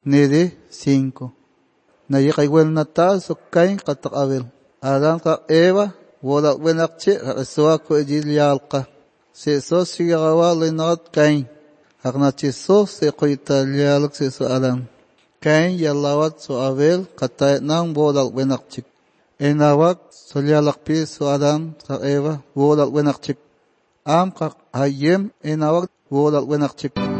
nede 5. Naye kaywel nata so Cain katak Abel. Adán ka Eva wola wenakche soa ko ejilialqa. Se so sigarawa lenat Cain. Agnache so se koitalialq se so Adán. Cain yalawat so Abel katay nang wola wenakchik. Enawak solialaqpi so Adán ka Eva wola wenakchik. Am ka hayem enawak wola wenakchik.